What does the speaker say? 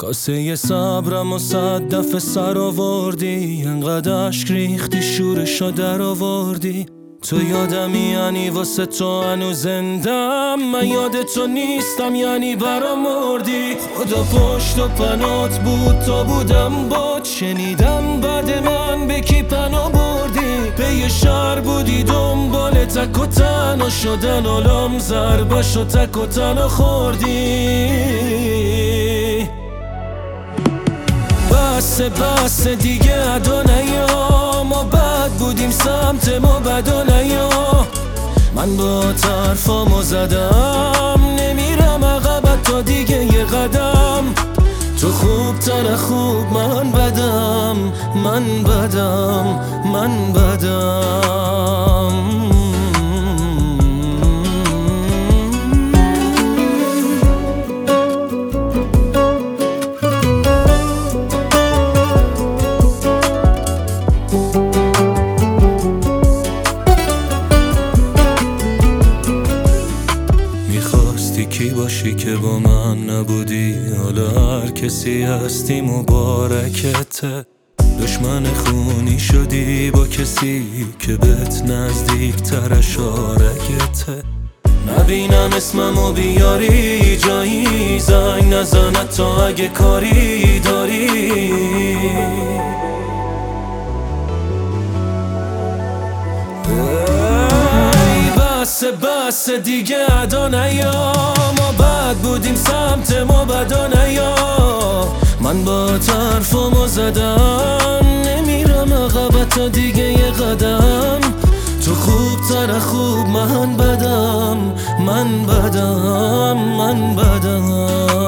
کاسه صبرم و 100 دفعه سر آوردی، انقدر اشک ریختی شورشو در آوردی. تو یادمی یعنی واسه تو هنوز زندم، من یاد تو نیستم یعنی برام مردی. خدا پشت و پنات بود تا بودم باد، شنیدم بعد من به کی پناه بردی. پی شهر بودی دنبال تک و تنها شدن، علام ضربش و تک و تنها خوردی. بس دیگه ادا نیا، ما بد بودیم سمت ما بدا نیا. من با طرفامو زدم، نمیرم عقبت تا دیگه یه قدم. تو خوب تر خوب، من بدم، من بدم، من بدم. کی باشی که با من نبودی، حالا هر کسی هستی مبارکته. دشمن خونی شدی با کسی که بهت نزدیک ترش آرگته. نبینم اسممو بیاری جایی، زنگ نزند تا اگه کاری داری. بس دیگه ادا نیا، ما بد بودیم سمت ما بدا نیا. من با طرفامو زدم، نمیرم عقبت تا دیگه یه قدم. تو خوب تر خوب، من بدم، من بدم، من بدم.